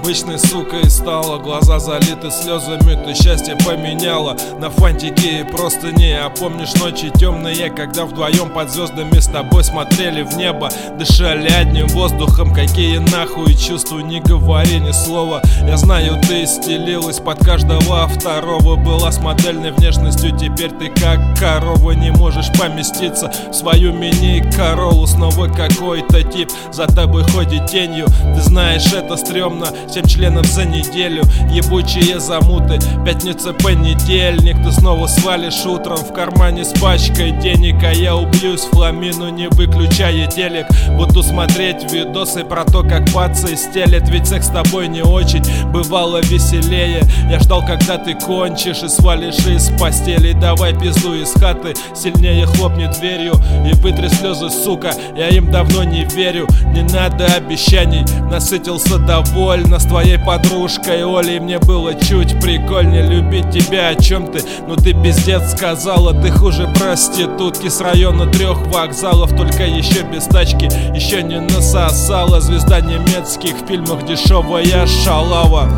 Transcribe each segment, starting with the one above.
обычной сукой стала. Глаза залиты слезами, ты счастье поменяла на фантики и просто не. А помнишь ночи темные, когда вдвоем под звездами с тобой смотрели в небо, дышали одним воздухом? Какие нахуй чувства, не говори ни слова. Я знаю, ты стелилась под каждого второго, была с модельной внешностью. Теперь ты как корова, не можешь поместиться в свою мини-королу. Снова какой-то тип за тобой ходит тенью. Ты знаешь, это стрёмно, 7 членов за неделю, ебучие замуты. Пятница, понедельник, ты снова свалишь утром, в кармане с пачкой денег. А я убьюсь в хламину, не выключая телек. Буду смотреть видосы про то, как пацы стелят. Ведь секс с тобой не очень бывало веселее. Я ждал, когда ты кончишь и свалишь из постели. Давай пизду из хаты, сильнее хлопни дверью и вытри слезы, сука, я им давно не верю. Не надо обещаний, насытился довольно с твоей подружкой Олей. Мне было чуть прикольнее любить тебя. О чем ты? Ну ты пиздец сказала, ты хуже проститутки с района 3 вокзалов. Только еще без тачки, еще не насосала. Звезда немецких фильмов, дешевая шалава.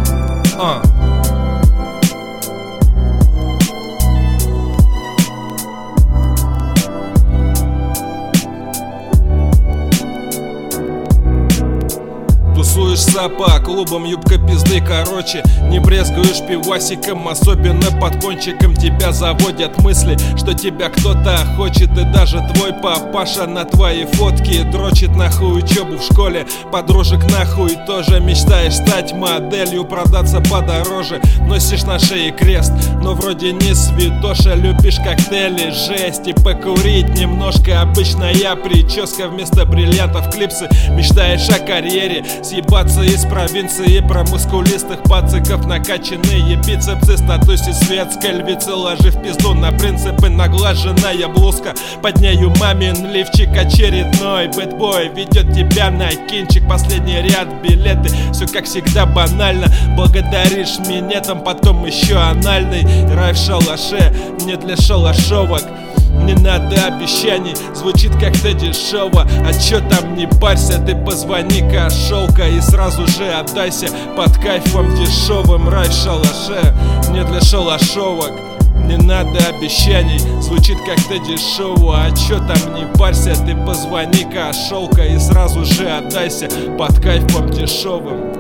Тусуешься по клубам, юбка пизды короче. Не брезгуешь пивасиком, особенно под кончиком. Тебя заводят мысли, что тебя кто-то хочет. И даже твой папаша на твои фотки дрочит. Нахуй учебу в школе, подружек нахуй тоже. Мечтаешь стать моделью, продаться подороже. Носишь на шее крест, но вроде не святоша. Любишь коктейли, жесть и покурить немножко. Обычная прическа вместо бриллиантов, клипсы. Мечтаешь о карьере, съебаться из провинции, про мускулистых пациков, накачанные бицепсы, статусе светской львицы. Ложи в пизду на принципы, наглаженная блузка, под нею мамин лифчик очередной. Бэтбой ведет тебя на кинчик, последний ряд билеты. Все как всегда банально, благодаришь минетом, потом еще анальный. Рай в шалаше, не для шалашовок. Не надо обещаний, звучит как-то дешево. А чё там, не парься, ты позвони кошелка и сразу же отдайся под кайфом дешевым. Рай в шалаше, не для шалашовок. Не надо обещаний, звучит как-то дешево. А чё там, не парься, ты позвони кошелка и сразу же отдайся под кайфом дешевым.